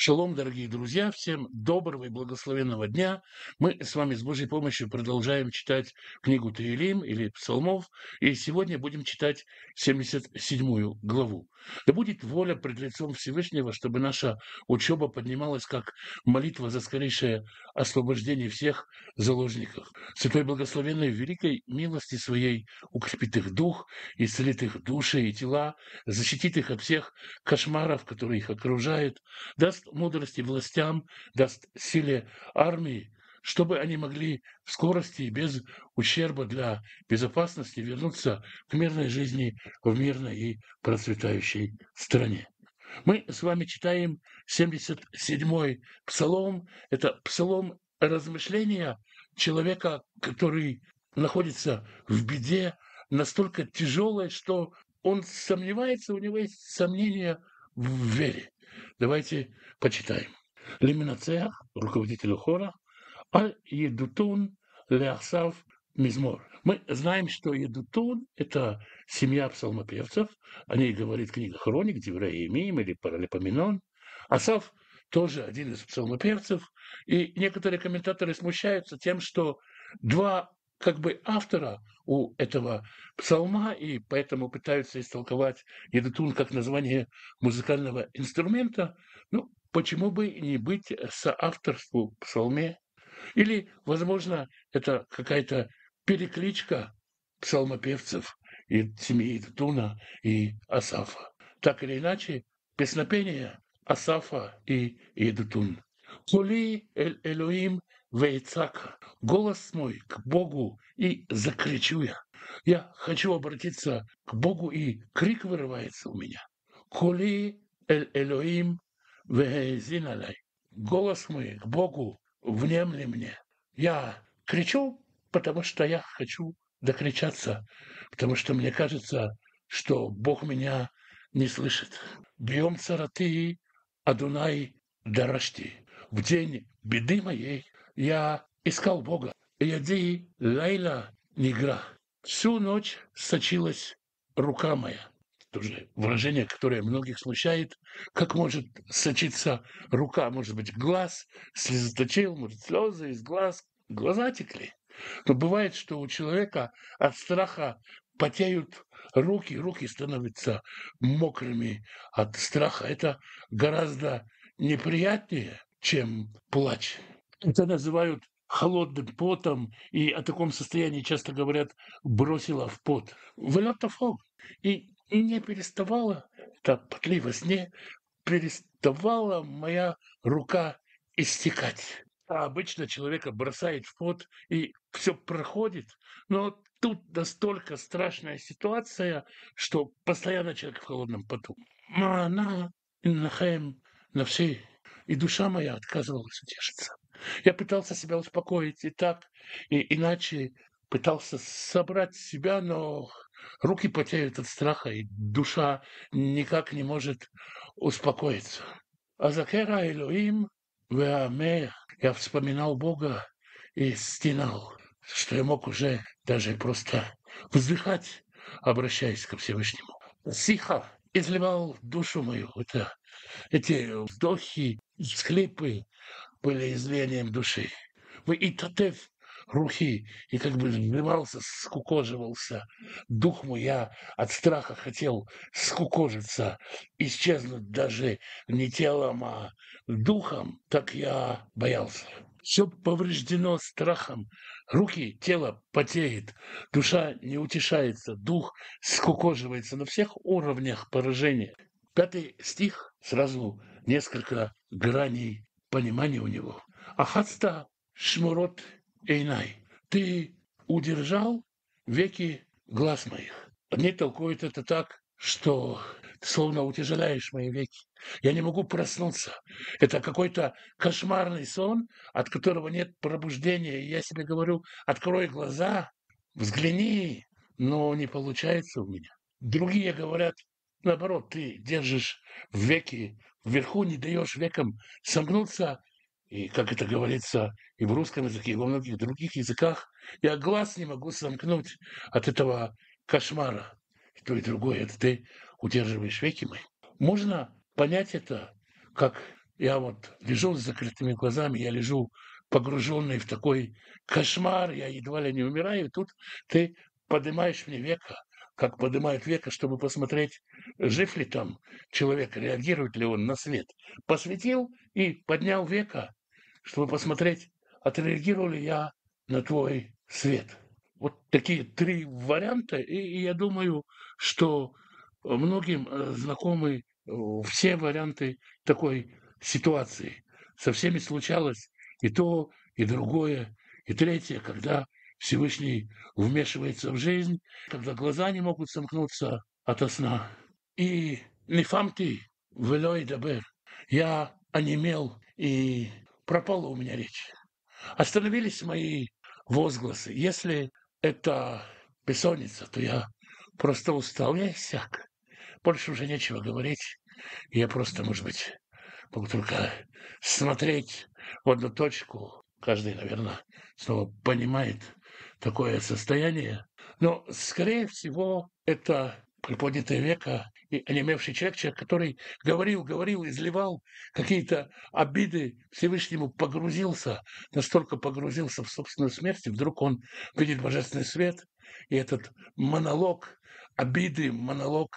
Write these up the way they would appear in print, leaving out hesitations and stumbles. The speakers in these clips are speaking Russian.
Шалом, дорогие друзья, всем доброго и благословенного дня. Мы с вами с Божьей помощью продолжаем читать книгу Теилим или Псалмов, и сегодня будем читать 77 главу. Да будет воля пред лицом Всевышнего, чтобы наша учеба поднималась как молитва за скорейшее освобождение всех заложников. Святой Благословенной в великой милости своей укрепит их дух, исцелит их души и тела, защитит их от всех кошмаров, которые их окружают, даст мудрости властям, даст силе армии, чтобы они могли в скорости и без ущерба для безопасности вернуться к мирной жизни в мирной и процветающей стране. Мы с вами читаем 77-й псалом. Это псалом размышления человека, который находится в беде настолько тяжелой, что он сомневается, у него есть сомнения в вере. Давайте почитаем. Лиминацеах, руководителю хора, Едутун Леасав Мизмор. Мы знаем, что Едутун – это семья псалмопевцев. О ней говорит книга Хроник, Деврея Имеем или Паралипоменон. Асав тоже один из псалмопевцев. И некоторые комментаторы смущаются тем, что два как бы автора у этого псалма, и поэтому пытаются истолковать Едутун как название музыкального инструмента. Ну, почему бы не быть соавторству в псалме? Или, возможно, это какая-то перекличка псалмопевцев и семьи Туна и Асафа. Так или иначе, песнопение Асафа и Едутун. «Кули эль Элоим вейцака». Голос мой к Богу и закричу я. Я хочу обратиться к Богу, и крик вырывается у меня. «Кули эль Элоим вейзин алай». Голос мой к Богу, внемли мне. Я кричу, потому что я хочу докричаться, потому что мне кажется, что Бог меня не слышит. Бьем цараты, Адунай дарашти. В день беды моей я искал Бога. Яди лайла нигра. Всю ночь сочилась рука моя. Тоже выражение, которое многих смущает. Как может сочиться рука? Может быть, глаз слезоточил, может, слезы из глаз. Глаза текли. Но бывает, что у человека от страха потеют руки становятся мокрыми от страха. Это гораздо неприятнее, чем плач. Это называют холодным потом, и о таком состоянии часто говорят «бросила в пот». Вылетофоб. И не переставала, это потли во сне, переставала моя рука истекать. А обычно человека бросает в пот, и все проходит. Но тут настолько страшная ситуация, что постоянно человек в холодном поту. Она нахаем на все, и душа моя отказывалась утешиться. Я пытался себя успокоить и так, и иначе пытался собрать себя, но руки потеют от страха, и душа никак не может успокоиться. Азакера Элоим веамея. Я вспоминал Бога и стенал, что я мог уже даже просто вздыхать, обращаясь ко Всевышнему. Сиха изливал душу мою. Эти вздохи, всхлипы были излиянием души. Вы и татев рухи, и как бы вливался, скукоживался. Дух мой, я от страха хотел скукожиться, исчезнуть даже не телом, а духом, так я боялся. Все повреждено страхом, руки, тело потеет, душа не утешается, дух скукоживается на всех уровнях поражения. 5 стих, сразу несколько граней понимания у него. Ахатста шмурот эйнай. Ты удержал веки глаз моих. Они толкуют это так, что ты словно утяжеляешь мои веки. Я не могу проснуться. Это какой-то кошмарный сон, от которого нет пробуждения. И я себе говорю, открой глаза, взгляни, но не получается у меня. Другие говорят, наоборот, ты держишь веки вверху, не даешь векам сомкнуться, и, как это говорится и в русском языке, и во многих других языках, я глаз не могу сомкнуть от этого кошмара. И то, и другое, это ты удерживаешь веки мои. Можно понять это как Я вот лежу с закрытыми глазами, я лежу погруженный в такой кошмар, я едва ли не умираю, и тут ты поднимаешь мне века, как поднимают века, чтобы посмотреть, жив ли там человек, реагирует ли он на свет. Посветил и поднял века, чтобы посмотреть, отреагирую ли я на твой свет. Вот такие три варианта, и я думаю, что многим знакомы все варианты такой ситуации. Со всеми случалось и то, и другое, и третье, когда Всевышний вмешивается в жизнь, когда глаза не могут сомкнуться ото сна. И нефамти велой дабер. Я онемел, и пропала у меня речь. Остановились мои возгласы. Если это бессонница, то я просто устал. Я иссяк. Больше уже нечего говорить. Я просто, может быть, могу только смотреть в одну точку. Каждый, наверное, снова понимает такое состояние. Но, скорее всего, это приподнятое веко и онемевший человек, который говорил, изливал какие-то обиды Всевышнему, погрузился, настолько погрузился в собственную смерть, и вдруг он видит божественный свет, и этот монолог обиды, монолог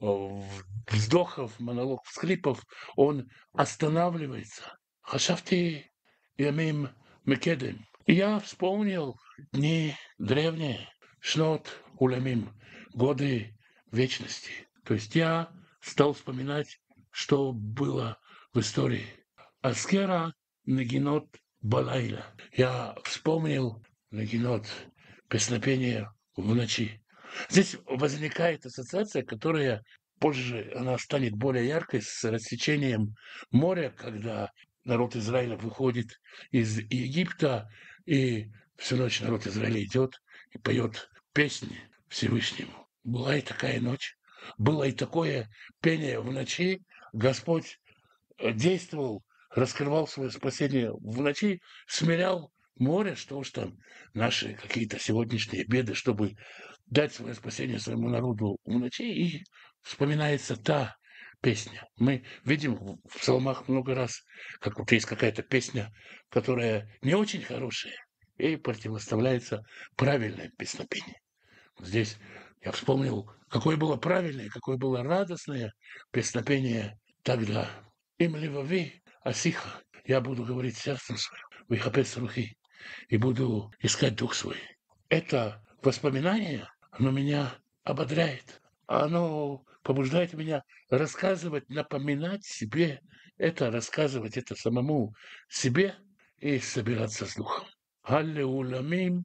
вздохов, монолог всхлипов, он останавливается. Хашафти ямим мекедем. И я вспомнил дни древние, шнот улямим, годы вечности. То есть я стал вспоминать, что было в истории. Аскера нагинот балайла. Я вспомнил нагинот, песнопение в ночи. Здесь возникает ассоциация, которая позже она станет более яркой с рассечением моря, когда народ Израиля выходит из Египта, и всю ночь народ Израиля идет и поет песни Всевышнему. Была и такая ночь, было и такое пение в ночи. Господь действовал, раскрывал свое спасение в ночи, смирял море, что уж там наши какие-то сегодняшние беды, чтобы дать свое спасение своему народу в ночи, и вспоминается та песня. Мы видим в псалмах много раз, как вот есть какая-то песня, которая не очень хорошая, и противоставляется правильное песнопение. Здесь я вспомнил, какое было правильное, какое было радостное песнопение тогда. Им левави асиха. Я буду говорить сердцем своим, выхапец рухи, и буду искать дух свой. Это воспоминание, оно меня ободряет. Оно побуждает меня рассказывать, напоминать себе это, рассказывать это самому себе и собираться с духом. Аллеуламим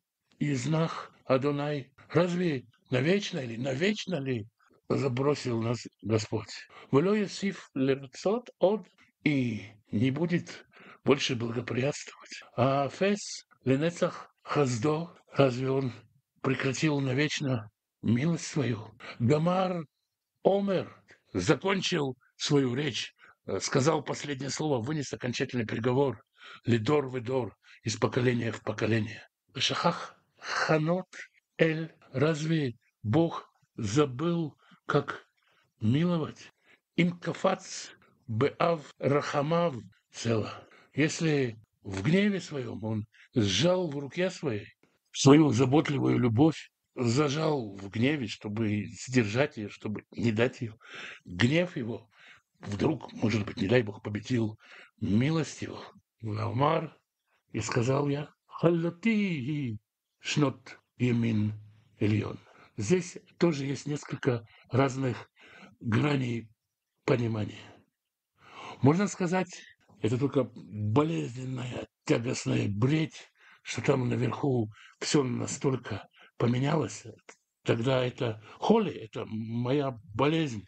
изнах Адонай. Разве навечно ли забросил нас Господь? Вело Йосиф лерцот от, и не будет больше благоприятствовать. А Фес ленецах хаздо, разве он прекратил навечно милость свою? Гамар Омер закончил свою речь, сказал последнее слово, вынес окончательный приговор. Лидор ведор, из поколения в поколение. Шахах ханот эль, разве Бог забыл, как миловать? Им кафац беав рахамав цела. Если в гневе своем он сжал в руке своей свою заботливую любовь, зажал в гневе, чтобы сдержать ее, чтобы не дать ее. Гнев его вдруг, может быть, не дай Бог, победил милость его. Ламар, и сказал я, халлати шнот ямин эльон. Здесь тоже есть несколько разных граней понимания. Можно сказать, это только болезненная, тягостная бредь, что там наверху все настолько поменялось. Тогда это холи, это моя болезнь.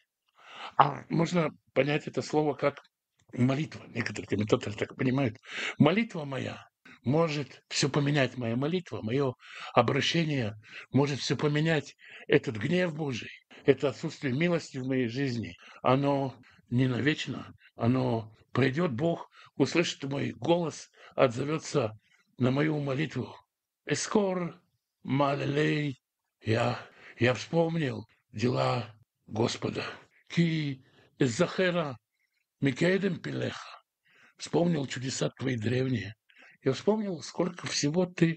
А можно понять это слово как молитва. Некоторые комментаторы так понимают. Молитва моя может все поменять. Моя молитва, мое обращение может все поменять. Этот гнев Божий, это отсутствие милости в моей жизни, оно не навечно, оно пройдет. Бог услышит мой голос, отзовется на мою молитву. Эскор малелей, я вспомнил дела Господа. Ки захера Микеедем пилеха. вспомнил чудеса твои древние. Я вспомнил, сколько всего ты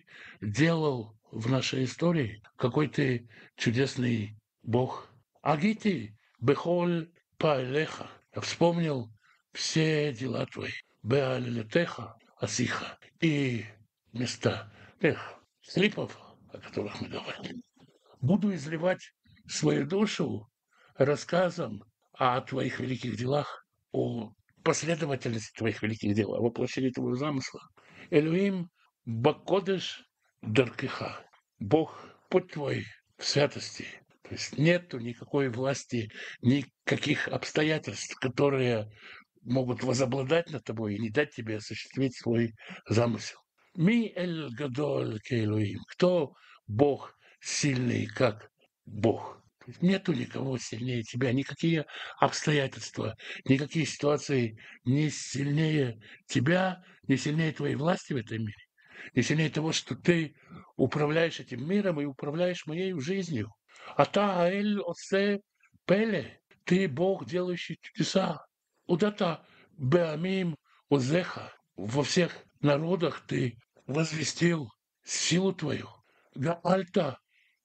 делал в нашей истории. Какой ты чудесный Бог. Агити бехоль паэлеха. Я вспомнил все дела твои. Беалелетеха асиха. И места тех слипов, о которых мы говорили. Буду изливать свою душу рассказом о твоих великих делах, о последовательности твоих великих дел, о воплощении твоего замысла. Элюим бакодеш даркиха. Бог, путь твой в святости. То есть нету никакой власти, никаких обстоятельств, которые могут возобладать над тобой и не дать тебе осуществить свой замысел. Ми эль гадоль кейлуим. Кто Бог сильный, как Бог? Нету никого сильнее тебя, никакие обстоятельства, никакие ситуации не сильнее тебя, не сильнее твоей власти в этом мире, не сильнее того, что ты управляешь этим миром и управляешь моей жизнью. А та эль осе пеле, ты Бог, делающий чудеса. Удата беамим озеха, во всех народах ты возвестил силу твою. Гаальта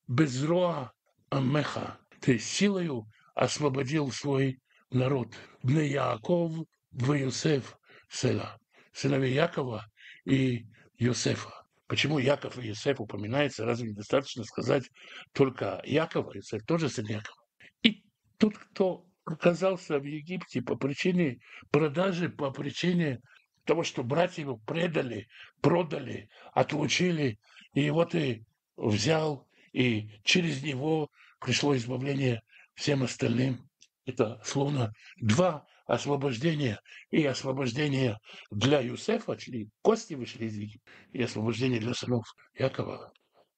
безроа амеха, ты силою освободил свой народ. Бне Яаков в Йосеф села, сыновей Якова и Йосефа. Почему Яков и Йосеф упоминается? Разве недостаточно сказать только Якова? Йосеф тоже сын Якова. И тот, кто оказался в Египте по причине продажи, по причине того, что братья его предали, продали, отлучили, и его ты взял, и через него пришло избавление всем остальным. Это словно два освобождения. И освобождение для Юсефа, кости вышли из Египта, и освобождение для сынов Якова.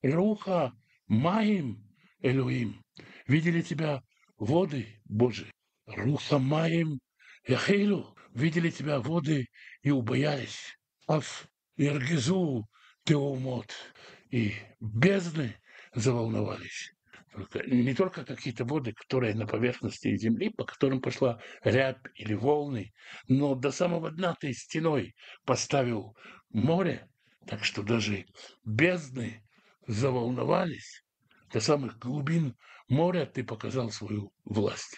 Руха Маим Элюим. Видели тебя воды Божии. Руха Маим Яхейлу. Видели тебя воды и убоялись. Аф Иргизу Теумот. И бездны заволновались. Не только какие-то воды, которые на поверхности земли, по которым пошла рябь или волны, но до самого дна ты стеной поставил море, так что даже бездны заволновались. До самых глубин моря ты показал свою власть.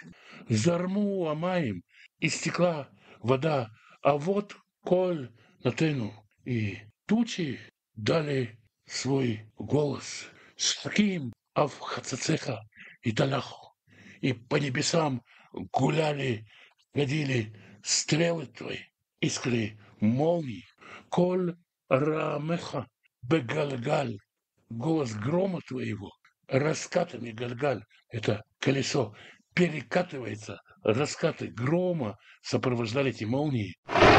Зарму амаем, истекла вода, а вот коль натену, и тучи дали свой голос. С таким Авхацецеха и Талаху. И по небесам гуляли, ходили стрелы твои, искры молний. Коль Рамеха Бегальгаль, голос грома твоего, раскатами Гальгаль, это колесо, перекатывается, раскаты грома сопровождали эти молнии.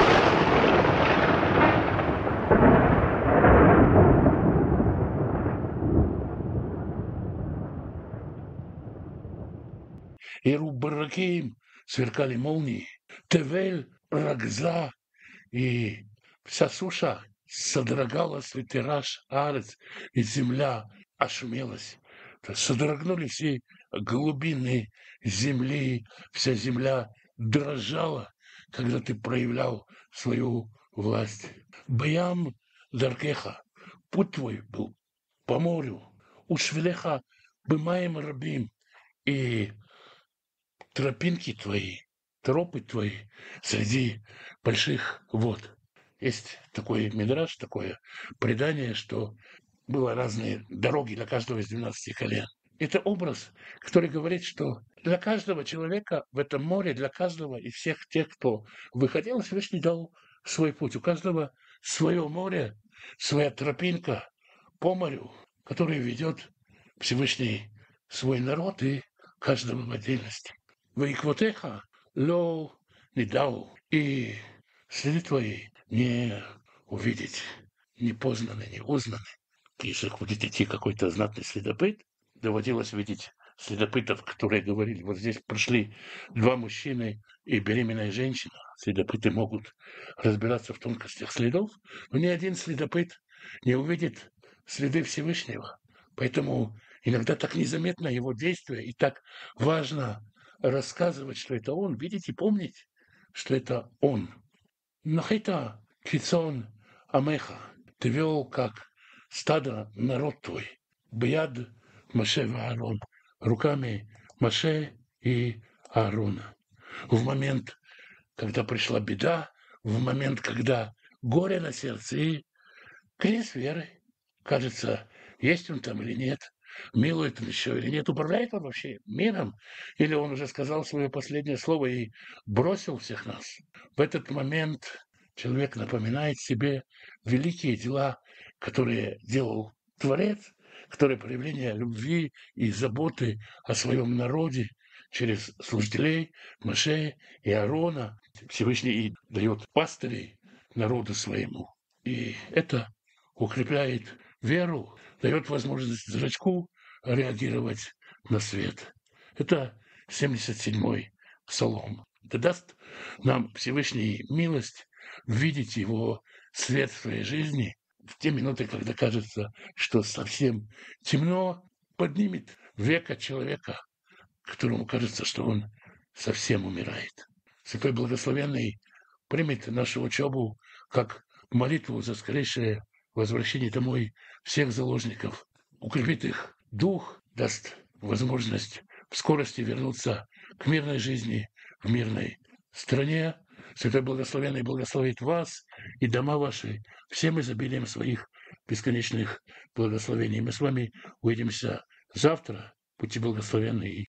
И Рубараким сверкали молнии. Тевель Рагза, и вся суша содрогалась, ветераж, арец, и земля ошумелась. Содрогнули все глубины земли, вся земля дрожала, когда ты проявлял свою власть. Баям Даркеха, путь твой был по морю, у Швелеха бымаем рабим, и тропинки твои, тропы твои среди больших вод. Есть такой мидраш, такое предание, что было разные дороги для каждого из 12 колен. Это образ, который говорит, что для каждого человека в этом море, для каждого из всех тех, кто выходил, Всевышний дал свой путь. У каждого свое море, своя тропинка по морю, который ведет Всевышний свой народ и каждого в отдельности. Ваиквотеха ло не дал, и следы твои не увидеть, не познаны, не узнаны. Если будет идти какой-то знатный следопыт, доводилось видеть следопытов, которые говорили, вот здесь прошли два мужчины и беременная женщина. Следопыты могут разбираться в тонкостях следов, но ни один следопыт не увидит следы Всевышнего. Поэтому иногда так незаметно его действие, и так важно рассказывать, что это он, видеть и помнить, что это он. Нахита кицон амеха. Ты вел, как стадо, народ твой. Бияд Моше и Аарон. Руками Моше и Аарона. В момент, когда пришла беда, в момент, когда горе на сердце и крест веры. Кажется, есть он там или нет, милует он еще или нет, управляет он вообще миром, или он уже сказал свое последнее слово и бросил всех нас. В этот момент человек напоминает себе великие дела, которые делал Творец, которые проявление любви и заботы о своем народе через служителей Моше и Аарона. Всевышний и дает пастырей народу своему. И это укрепляет веру, дает возможность зрачку реагировать на свет. Это 77-й псалом. Это даст нам Всевышний милость видеть его свет в своей жизни в те минуты, когда кажется, что совсем темно, поднимет века человека, которому кажется, что он совсем умирает. Святой Благословенный примет нашу учебу как молитву за скорейшее возвращение домой всех заложников, укрепит их дух, даст возможность в скорости вернуться к мирной жизни в мирной стране. Святой Благословенный благословит вас и дома ваши всем изобилием своих бесконечных благословений. Мы с вами увидимся завтра. Будьте благословенны и